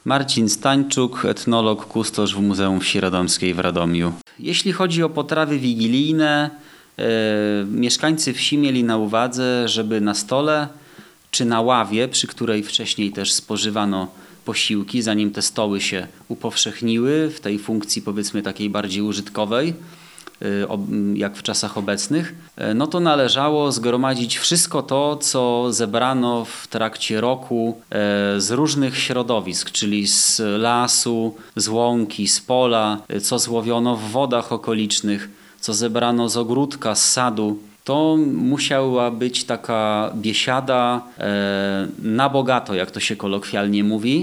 Marcin Stańczuk, etnolog, kustosz w Muzeum Wsi Radomskiej w Radomiu. Jeśli chodzi o potrawy wigilijne, mieszkańcy wsi mieli na uwadze, żeby na stole czy na ławie, przy której wcześniej też spożywano posiłki, zanim te stoły się upowszechniły w tej funkcji, powiedzmy, takiej bardziej użytkowej, jak w czasach obecnych, no to należało zgromadzić wszystko to, co zebrano w trakcie roku z różnych środowisk, czyli z lasu, z łąki, z pola, co złowiono w wodach okolicznych, co zebrano z ogródka, z sadu. To musiała być taka biesiada na bogato, jak to się kolokwialnie mówi.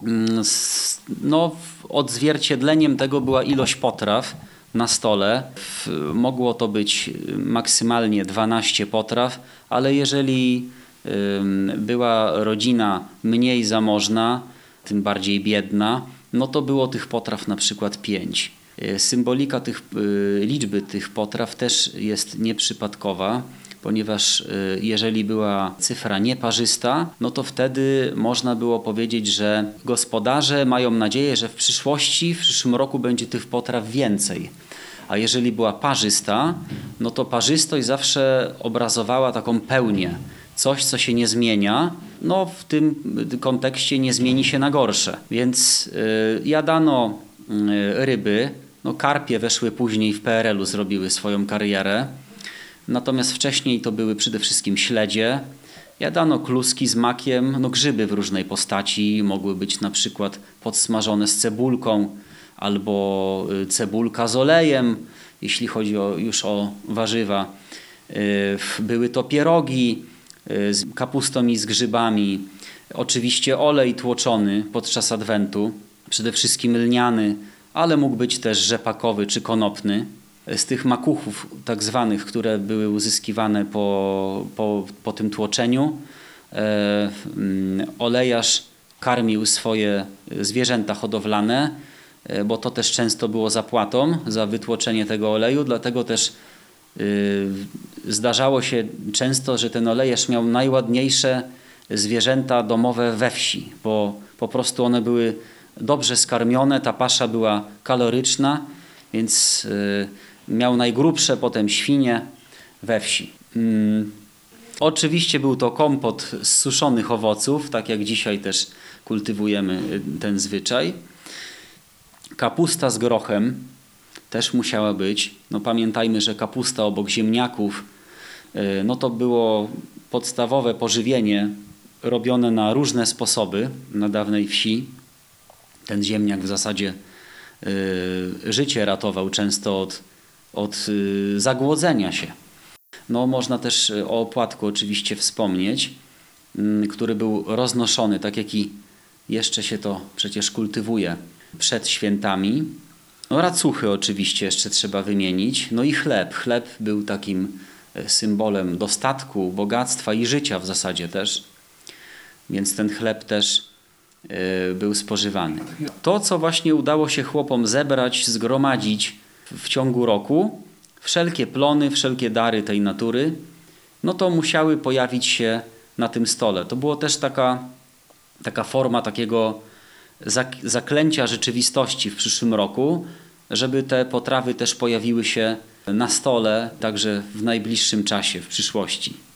No, odzwierciedleniem tego była ilość potraw na stole. Mogło to być maksymalnie 12 potraw, ale jeżeli była rodzina mniej zamożna, tym bardziej biedna, no to było tych potraw na przykład 5. Symbolika liczby tych potraw też jest nieprzypadkowa, ponieważ jeżeli była cyfra nieparzysta, no to wtedy można było powiedzieć, że gospodarze mają nadzieję, że w przyszłym roku będzie tych potraw więcej. A jeżeli była parzysta, no to parzystość zawsze obrazowała taką pełnię. Coś, co się nie zmienia, no w tym kontekście nie zmieni się na gorsze. Więc jadano ryby, no karpie weszły później w PRL-u, zrobiły swoją karierę. Natomiast wcześniej to były przede wszystkim śledzie. Jadano kluski z makiem, no grzyby w różnej postaci. Mogły być na przykład podsmażone z cebulką albo cebulka z olejem, jeśli chodzi już o warzywa. Były to pierogi z kapustą i z grzybami. Oczywiście olej tłoczony podczas adwentu, przede wszystkim lniany, ale mógł być też rzepakowy czy konopny. Z tych makuchów tak zwanych, które były uzyskiwane po tym tłoczeniu, olejarz karmił swoje zwierzęta hodowlane, bo to też często było zapłatą za wytłoczenie tego oleju, dlatego też zdarzało się często, że ten olejarz miał najładniejsze zwierzęta domowe we wsi, bo po prostu one były dobrze skarmione, ta pasza była kaloryczna, więc miał najgrubsze potem świnie we wsi. Oczywiście był to kompot z suszonych owoców, tak jak dzisiaj też kultywujemy ten zwyczaj. Kapusta z grochem też musiała być. No pamiętajmy, że kapusta obok ziemniaków, no to było podstawowe pożywienie robione na różne sposoby na dawnej wsi. Ten ziemniak w zasadzie życie ratował często od zagłodzenia się. No, można też o opłatku oczywiście wspomnieć, który był roznoszony, tak jak i jeszcze się to przecież kultywuje przed świętami. No, racuchy oczywiście jeszcze trzeba wymienić. No i chleb. Chleb był takim symbolem dostatku, bogactwa i życia w zasadzie też. Więc ten chleb też był spożywany. To, co właśnie udało się chłopom zebrać, zgromadzić w ciągu roku, wszelkie plony, wszelkie dary tej natury, no to musiały pojawić się na tym stole. To było też taka forma takiego zaklęcia rzeczywistości w przyszłym roku, żeby te potrawy też pojawiły się na stole także w najbliższym czasie, w przyszłości.